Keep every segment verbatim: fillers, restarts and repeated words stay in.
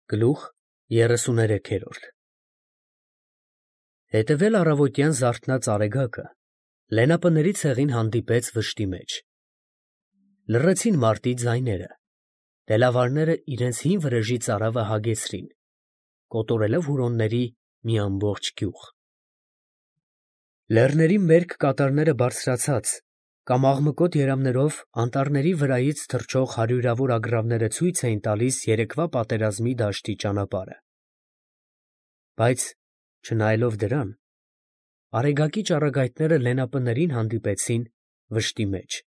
Գլուխ երեսուներեքերորդ Հետևել առավոտյան զարթնած Արեգակը Լենապների ցեղին հանդիպեց վշտի մեջ։ Լռեցին մարտի ձայները, դելավարները իրենց հին վրեժի ծարավը հագեցրին, կոտորելով հուրոնների մի ամբողջ գյուղ։ Լեռների մերկ կատարները բարձրացած կամ աղմկոտ երամներով անտառների վրայից թռչող հարյուրավոր ագռավները ցույց էին տալիս երեկվա պատերազմի դաշտի ճանապարհը։ Բայց, չնայելով դրան, Արեգակի ճառագայթները Լենապներին հանդիպեցին վշտի մեջ։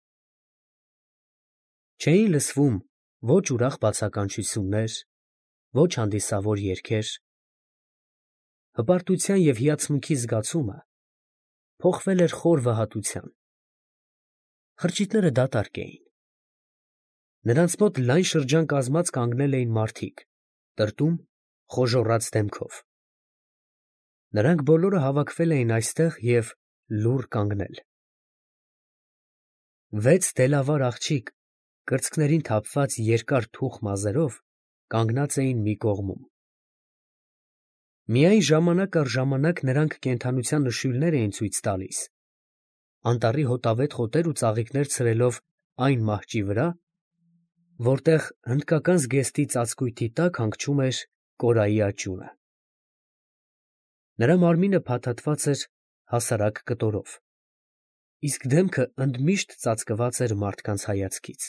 Չէին լսվում ոչ ուրախ բացականչություններ, ոչ հանդիսավոր երգեր։ Հպարտության և հիացմունքի զգացումը փոխվել էր խոր վհատության։ Խրճիթները դատարկ էին։ Նրանց մոտ լայն շրջան կազմած կանգնել էին մարդիկ, տրտում, խոժոռաց դեմքով։ Նրանք բոլորը հավաքվել էին այստեղ և լուռ կանգնել։ Վեց դելավար աղջիկ, կրծքներին թափված երկար թուխ մազերով, կանգնած էին մի կողմում։ Միայն ժամանակ առ ժամանակ նրանք կենդանության նշույլներ էին ցույց տալիս, անտառի հոտավետ խոտեր ու ծաղիկներ ցրելով այն մահճի վրա, որտեղ հնդկական զգեստի ծածկույթի տակ հանգչում էր կորայի աճյունը։ Նրա մարմինը փաթաթված էր հասարակ կտորով, իսկ դեմքը ընդմիշտ ծածկված էր մարդկանց հայացքից։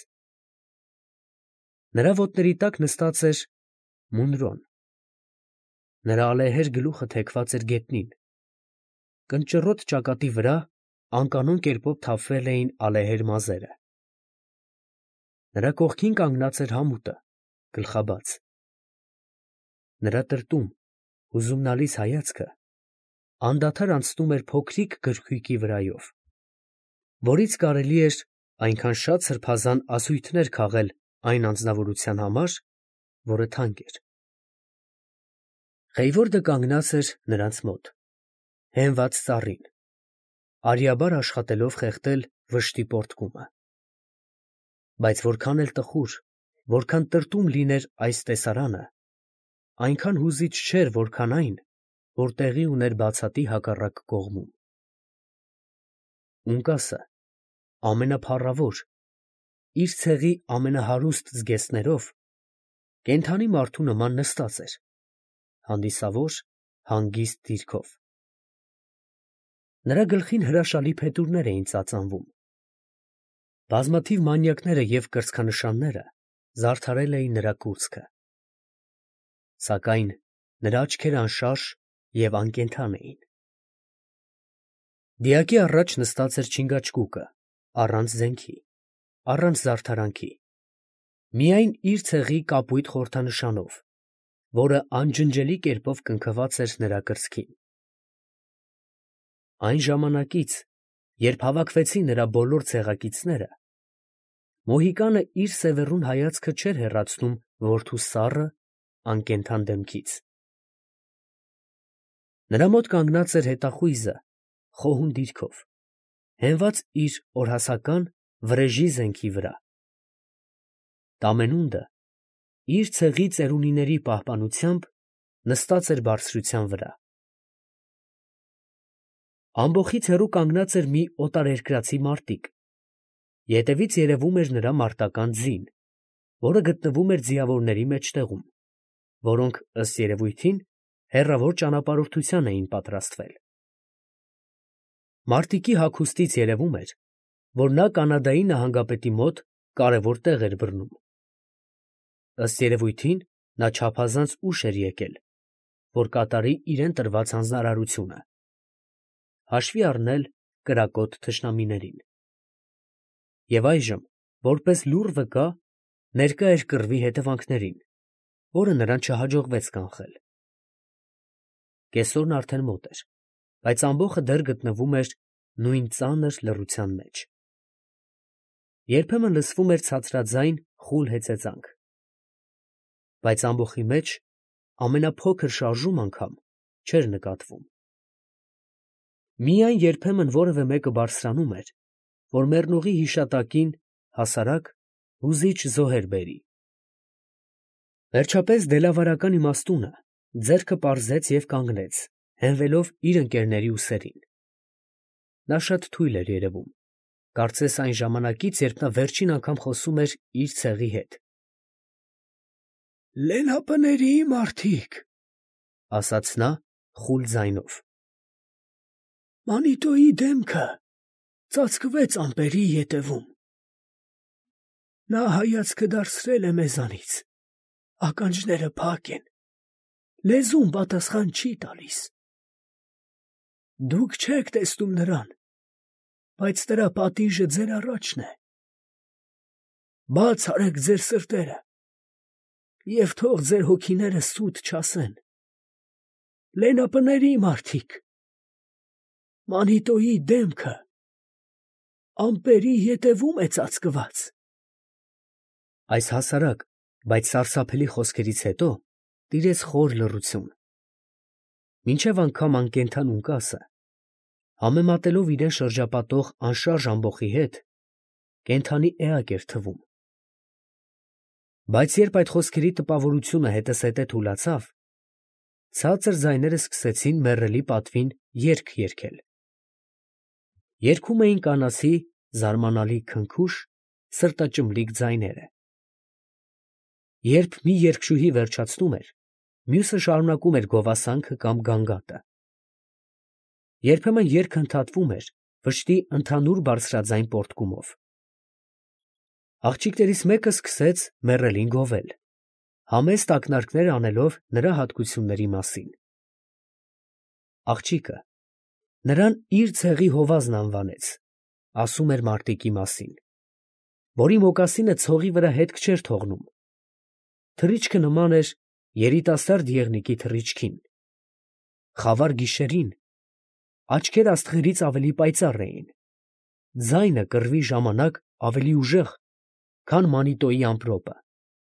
Նրա ոտների տակ նստած էր Մունրոն։ Նրա ալեհեր գլուխը թեքված էր գետնին, կնճռոտ ճակատի վրա անկանոն կերպով թափվել էին ալեհեր մազերը։ Նրա կողքին կանգնած էր համուտը, գլխաբաց։ Նրա տրտում, հուզումնալից հայացքը անդադար անցնում էր փոքրիկ գրքույկի վրայով, որից կարելի էր այնքան շատ սրբազան ասույթներ քաղել այն անձնավորության համար, որը թանկ էր։ Խեյվորդը կանգնած էր նրանց մոտ, հենված ծառին, արիաբար աշխատելով խեղդել վշտի պոռթկումը։ Բայց որքան էլ տխուր, որքան տրտում լիներ այս տեսարանը, այնքան հուզիչ չէր, որքան այն, որ տեղի ուներ բացատի հակառակ կողմում։ Ունկասը, ամենափառավոր, իր ցեղի ամենահարուստ զգեստներով, կենդանի մարդու նման նստած էր, հանդիսավոր, հանգիստ դիրքով։ Նրա գլխին հրաշալի փետուրներ էին ծածանվում։ Բազմաթիվ մանյակները և կրծքանշանները զարդարել էին նրա կուրծքը։ Սակայն նրա աչքերը անշարժ և անկենդան էին։ Դիակի առաջ նստած էր չինգաչգուկը, առանց զենքի, առանց զարդարանքի, միայն իր ցեղի կապույտ խորհրդանշանով, որը անջնջելի կերպով կնքված էր նրա կրծքին։ Այն ժամանակից, երբ հավաքվեցին նրա բոլոր ցեղակիցները, Մոհիկանը իր սևեռուն հայացքը չէր հեռացնում որդու սառը, անկենդան դեմքից։ Նրա մոտ կանգնած էր հետախույզը, խոհուն դիրքով, հենված իր օրհասական վրեժի զենքի վրա։ Տամենունդը, իր ցեղի ծերունիների պահպանությամբ, նստած էր բարձրության վրա։ Ամբոխից հեռու կանգնած էր մի օտարերկրացի մարտիկ, ետևից երևում էր նրա մարտական ձին, որը գտնվում էր ձիավորների մեջտեղում, որոնք, ըստ երևույթին, հեռավոր ճանապարհորդության էին պատրաստվել։ Մարտիկի հագուստից երևում էր, որ նա Կանադայի նահանգապետի մոտ կարևոր տեղ էր բռնում։ Ըստ երևույթին, նա չափազանց ուշ էր եկել, որ կատարի իրան տրված հանձնարարությունը, հաշվի առնել կրակոտ թշնամիներին։ Եվ այժմ, որպես լուռ վկա, ներկա էր կռվի հետևանքներին, որը նրան չհաջողվեց կանխել։ Կեսօրն արդեն մոտ էր, բայց ամբոխը դեռ գտնվում էր նույն ծանր լռության մեջ։ Երբեմն լսվում էր ցածրաձայն խուլ հեծեծանք, բայց ամբոխի մեջ ամենափոքր շարժում անգամ չէր նկատվում։ Միայն երբեմն որևէ մեկը բարձրանում էր, որ մեռնողի հիշատակին հասարակ հուզիչ զոհեր բերի։ Վերջապես դելավարական իմաստունը ձեռքը պարզեց և կանգնեց, հենվելով իր ընկերների ուսերին. նա շատ թույլ էր երևում, կարծես այն ժամանակից, երբ նա վերջին անգամ խոսում էր իր ցեղի հետ։ «Լենապների մարդիկ», ֊ ասաց նա խուլ ձայնով։ «Մանիտոյի դեմքը ծածկվեց ամպերի ետևում. նա հայացքը դարձրել է մեզանից, ականջները փակ են, լեզուն պատասխան չի տալիս։ Դուք չեք տեսնում նրան, բայց նրա պատիժը ձեր առաջն է։ Բաց արեք ձեր սրտերը և թող ձեր հոգիները սուտ չասեն։ Լենապների մարդիկ, Մանիտոյի դեմքը ամպերի ետևում է ծածկված»։ Այս հասարակ, բայց սարսափելի խոսքերից հետո տիրեց խոր լռություն, մինչև անգամ անկենդան ունկասը, համեմատելով իրեն շրջապատող անշարժ ամբոխի հետ, կենդանի էակ էր թվում։ Բայց երբ այդ խոսքերի տպավորությունը հետզհետե թուլացավ, ցածր ձայները սկսեցին մեռելի պատվին երգ երգել։ Երգում էին կանացի զարմանալի քնքուշ, սրտաճմլիկ ձայները։ Երբ մի երգչուհի վերջացնում էր, մյուսը շարունակում էր գովասանքը կամ գանգատը։ Երբեմն երգը ընդհատվում էր վշտի ընդհանուր բարձրաձայն պոռթկումով։ Աղջիկներից մեկը սկսեց մեռելին գովել, համեստ ակնարկներ անելով նրա հատկությունների մասին։ Աղջիկը նրան իր ցեղի հովազն անվանեց, ասում էր մարտիկի մասին, որի մոկասինը ցողի վրա հետք չէր թողնում։ Թռիչքը նման էր երիտասարդ եղնիկի թռիչքին։ Խավար գիշերին աչքերը աստղերից ավելի պայծառ էին, ձայնը կռվի ժամանակ ավելի ուժեղ, քան Մանիտոյի ամպրոպը։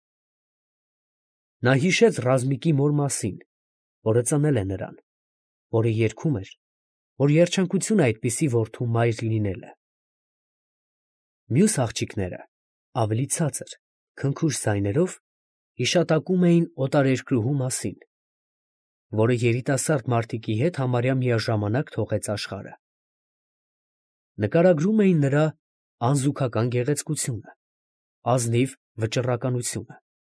Նա հիշեց Ռազմիկի մոր մասին, որը ծնել է նրան, որը երգում էր, որ երջանկություն է այդպիսի որդու մայր լինելը։ Մյուս աղջիկները ավելի ցածր, քնքուշ ձայներով հիշատակում էին օտարերկրուհու մասին, որը երիտասարդ մարտիկի հետ համարյա միաժամանակ թողեց աշխարհը։ Նկարագրում էին նրա անզուգական գեղեցկությունը, ազնիվ վճռականությունը։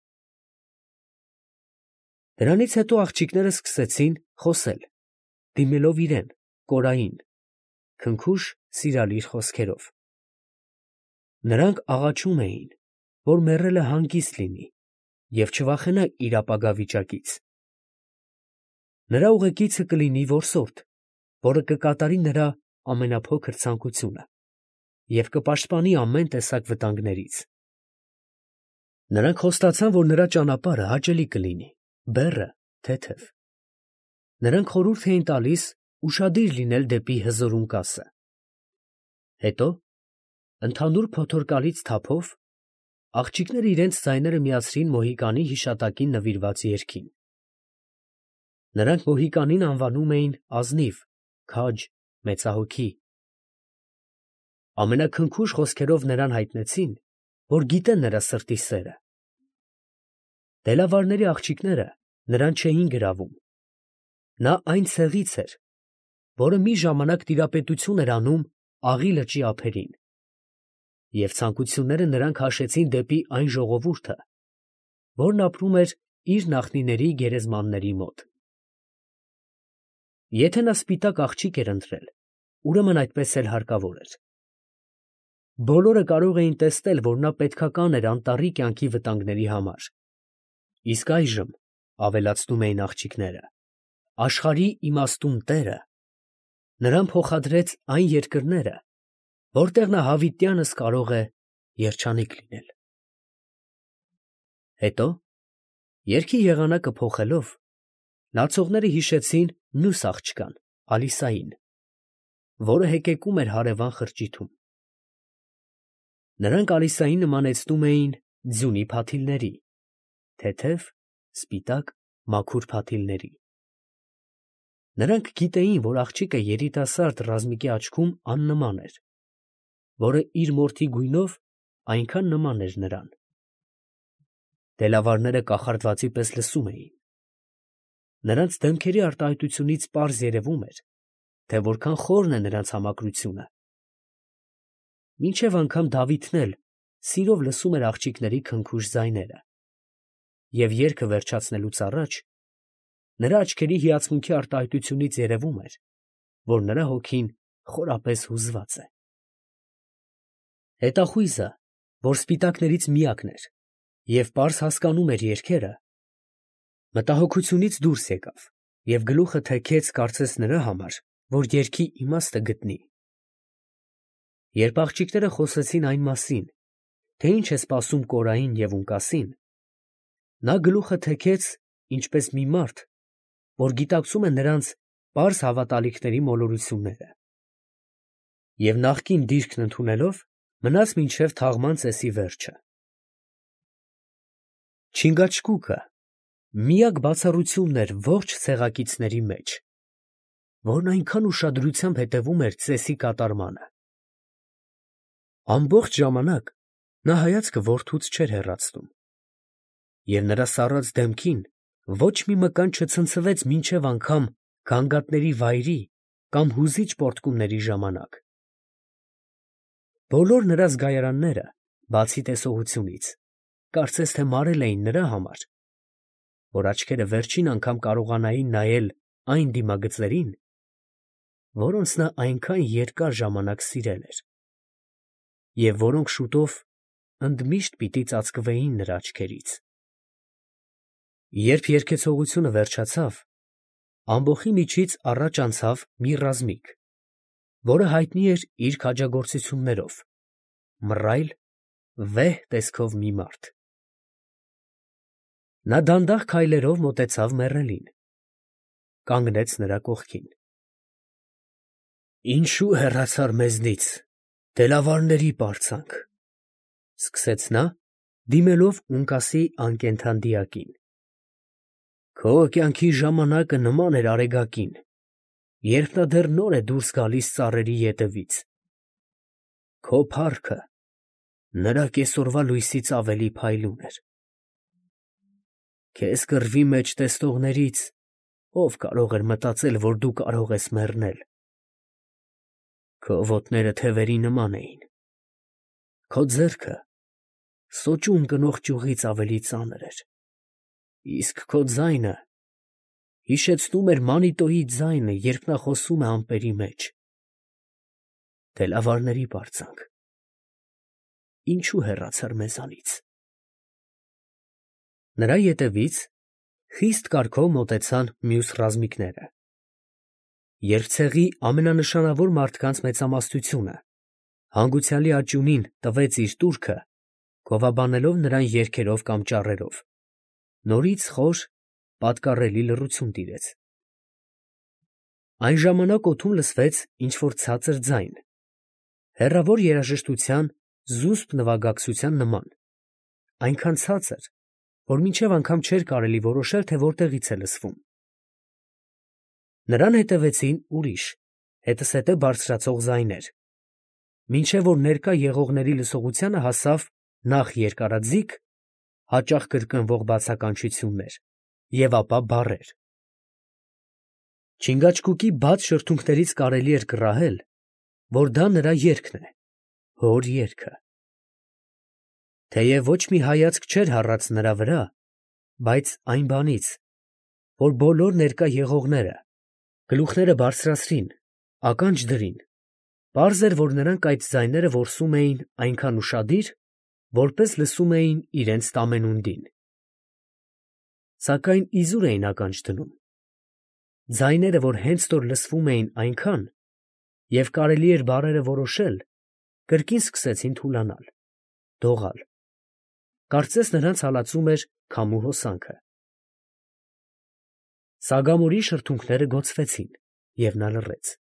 Դրանից հետո աղջիկները սկսեցին խոսել, դիմելով իրեն, կորային, քնքուշ սիրալիր խոսքերով։ Նրանք աղաչում էին, որ մեռելը հանգիստ լինի և չվախենա իր ապագա վիճակից։ Նրա ուղեկիցը կլինի որսորդ, որը կկատարի նրա ամենափոքր ցանկությունը և կպաշտպանի ամեն տեսակ վտանգներից։ Նրանք խոստացան, որ նրա ճանապարհը հաճելի կլինի, բեռը՝ թեթև։ Նրանք խորհուրդ էին տալիս ուշադիր լինել դեպի հզոր ունկասը։ Հետո, ընդհանուր փոթորկալից թափով, աղջիկները իրենց ձայները միացրին Մոհիկանի հիշատակին նվիրված երգին։ Նրանք Մոհիկանին անվանում էին ազնիվ, քաջ, մեծահոգի։ Ամենաքնքուշ խոսքերով նրան հայտնեցին, որ գիտեն նրա սրտի սերը։ Դելավարների աղջիկները նրան չէին գրավում։ Նա այն ցեղից էր, որը մի ժամանակ տիրապետություն էր անում Աղի լճի ափերին, և ցանկությունները նրան քաշեցին դեպի այն ժողովուրդը, որն ապրում էր իր նախնիների գերեզմանների մոտ։ Եթե նա սպիտակ աղջիկ էր ընտրել, ուրեմն այդպես էլ հարկավոր էր։ Բոլորը կարող էին տեսնել, որ նա պետքական էր անտառի կյանքի վտանգների համար։ Իսկ այժմ, ավելացնում էին աղջիկները, աշխարհի իմաստուն տերը նրան փոխադրեց այն երկրները, որտեղ նա հավիտյանս կարող է երջանիկ լինել։ Հետո, երգի եղանակը փոխելով, լացողները հիշեցին մյուս աղջկան՝ Ալիսային, որը հեկեկում էր հարևան խրճիթում։ Նրանք Ալիսային նմանեցնում էին ձյունի փաթիլների, թեթև, սպիտակ, մաքուր փաթիլների։ Նրանք գիտեին, որ աղջիկը երիտասարդ Ռազմիկի աչքում աննման էր, որը իր մորթի գույնով այնքան նման էր նրան։ Տելավարները կախարդվածի պես լսում էին։ Նրանց դեմքերի արտահայտությունից պարզ երևում էր, թե որքան խորն է նրանց համակրությունը։ Մինչև անգամ Դավիթն էլ սիրով լսում էր աղջիկների քնքուշ ձայները, և երգը վերջացնելուց առաջ նրա աչքերի հիացմունքի արտահայտությունից երևում էր, որ նրա հոգին խորապես հուզված է։ Հետախույզը, որ սպիտակներից միակն էր և պարզ հասկանում էր երգերը, մտահոգությունից դուրս եկավ և գլուխը թեքեց կարծես նրա համար, որ երգի իմաստը գտնի։ Երբ աղջիկները խոսեցին այն մասին, թե ինչ է սպասում Կորային և Ունկասին, նա գլուխը թեքեց, ինչպես մի մարդ, որ գիտակցում է նրանց պարզ հավատալիքների մոլորությունները, և նախկին դիրքն ընդունելով, մնաց մինչև թաղման ծեսի վերջը։ Չինգաչգուկը միակ բացառությունն էր ողջ ցեղակիցների մեջ, որն այնքան ուշադրությամբ հետևում էր ծեսի կատարմանը։ Ամբողջ ժամանակ նա հայացքը որդուց չէր հեռացնում, և նրա սառած դեմքին ոչ մի մկան չցնցվեց մինչև անգամ գանգատների վայրի կամ հուզիչ պոռթկումների ժամանակ։ Բոլոր նրա զգայարանները, բացի տեսողությունից, կարծես թե մարել էին նրա համար, որ աչքերը վերջին անգամ կարողանային նայել այն դիմագծերին, որոնց նա այնքան երկար ժամանակ սիրել էր, և որոնք շուտով ընդմիշտ պիտի ծածկվեին նրա աչքերից։ Երբ երգեցողությունը վերջացավ, ամբոխի միջից առաջ անցավ մի ռազմիկ, որը հայտնի էր իր քաջագործություններով, մռայլ, վեհ տեսքով մի մարդ։ Նա դանդաղ քայլերով մոտեցավ մեռելին, կանգնեց նրա կողքին։ «Ինչո՞ւ հեռացար մեզնից, դելավարների պարծանք», ֊ սկսեց նա, դիմելով Ունկասի անկենդան դիակին։ «Քո կյանքի ժամանակը նման էր արեգակին, երբ նա դեռ նոր է դուրս գալիս ծառերի ետևից. քո փառքը նրա կեսօրվա լույսից ավելի փայլուն էր։ Քեզ կռվի մեջ տեսնողներից ո՞վ կարող էր մտածել, որ դու կարող ես մեռնել։ Քո ոտները թևերի նման էին, քո ձեռքը սոճու ընկնող ճյուղից ավելի ծանր էր, իսկ քո ձայնը հիշեցնում էր Մանիտոյի ձայնը, երբ նա խոսում է ամպերի մեջ։ Դելավարների պարծանք, ինչո՞ւ հեռացար մեզանից»։ Նրա ետևից խիստ կարգով մոտեցան մյուս ռազմիկները։ Երբ ցեղի ամենանշանավոր մարդկանց մեծամասնությունը հանգուցյալի աճյունին տվեց իր տուրքը, գովաբանելով նրան երգերով կամ ճառերով, նորից խոր, պատկառելի լռություն տիրեց։ Այն ժամանակ օդում լսվեց ինչ֊որ ցածր ձայն, հեռավոր երաժշտության զուսպ նվագակցության նման, այնքան ցածր, որ մինչև անգամ չէր կարելի որոշել, թե որտեղից է լսվում։ Նրան հետևեցին ուրիշ, հետզհետե բարձրացող ձայներ, մինչև որ ներկա եղողների լսողությանը հասավ նախ երկարաձիգ, հաճախ կրկնվող բացականչություններ և ապա բառեր։ Չինգաչգուկի բաց շրթունքներից կարելի էր կռահել, որ դա նրա երգն է, հոր երգը։ Թեև ոչ մի հայացք չէր հառած նրա վրա, բայց այն բանից, որ բոլոր ներկա եղողները գլուխները բարձրացրին, ականջ դրին, պարզ էր, որ նրանք այդ ձայները որսում էին այնքան ուշադիր, որպես լսում էին իրենց տամենունդին։ Սակայն իզուր էին ականջ դնում։ Ձայները, որ հենց որ լսվում էին այնքան, և կարելի էր բառերը որոշել, կրկին սկսեցին թուլանալ, դողալ, կարծես նրանց հալածում էր քամու հոսանքը։ Սագամորի շրթունքները գոցվեցին, և նա լռեց։